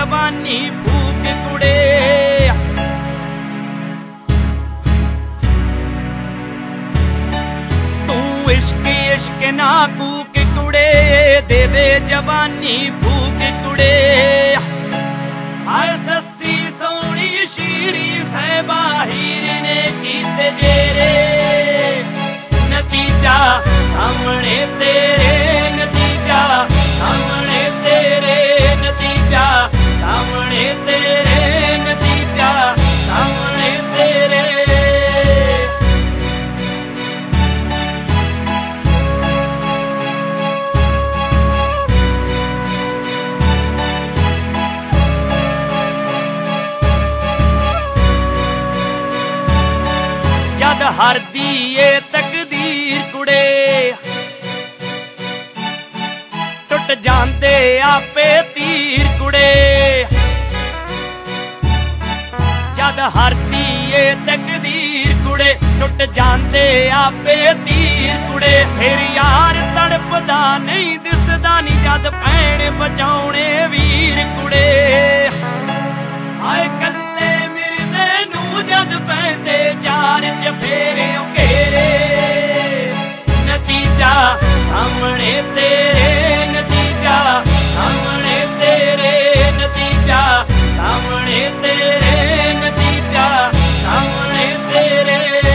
जवानी फूक कुड़े तू इश्क इश्क ना कूक कुड़े देवे जवानी फूक कुड़े हर सस्सी सोनी शीरी सहबा हीर ने कीते जेरे नतीजा सामने तेरे नतीजा सामने तेरे नतीजा सामने तेरे नतीजा सामने तेरे जद हरदी ए तकदीर कुड़े टुट जांदे आपे तीर कुड़े जद हरदी ए तकदीर कुड़े टुट जांदे आपे तीर कुड़े फिर यार तड़पदा नहीं दिसदा नी जद भैण बचाउणे वीर कुड़े हाय कल्ले मिरदे नू जद पैंदे चार चफेरे घेरे नतीजा सामने तेरे नतीजा सामने तेरे नतीजा सामने तेरे नतीजा सामने तेरे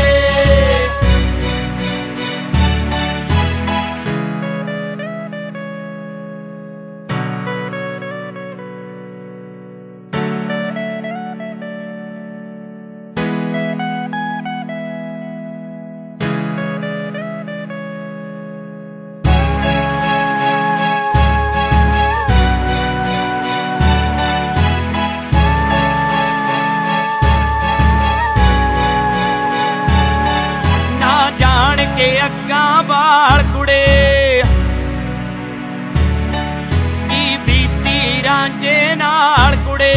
के अग्गा बाल कुड़े की बीती रांझे नाल कुड़े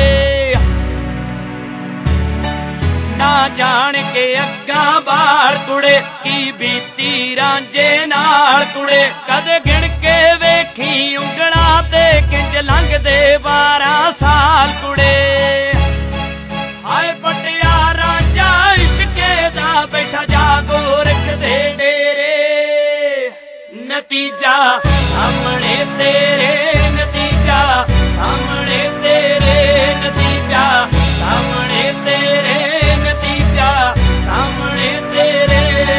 ना जान के अग्गा बाल कुड़े की बीती रांझे नाल कुड़े कद गिण के वेखी उंगला ते किंज लंघदे 12 साल कुड़े हाय पटिया रांझा इश्के दा बैठा जागो रखदे नतीजा सामने तेरे नतीजा सामने तेरे नतीजा सामने तेरे नतीजा सामने तेरे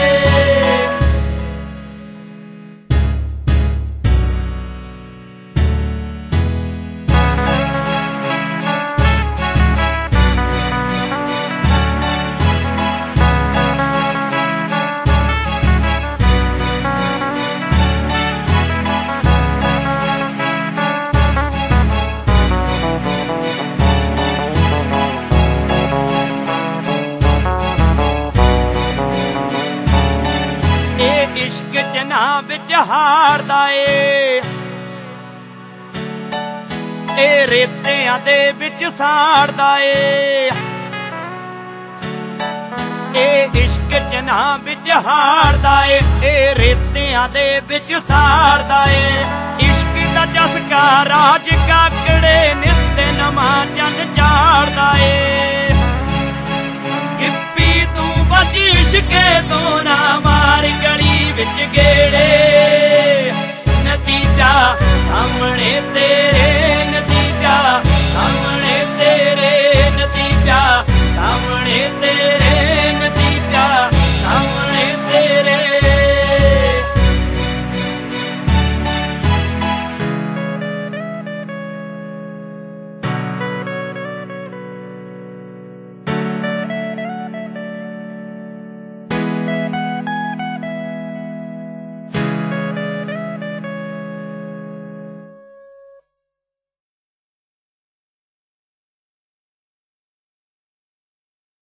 इश्क जना बिच हारदा ए रेतियां दे बिच साड़दा ए इश्क जना बिच हारदा ए रेतियां दे बिच साड़दा इश्क दा चस्का राज काकड़े नित नवां चंद चाड़दा गिप्पी तू बच इश्के तो ना मार गली विच गेड़े नतीजा सामने तेरे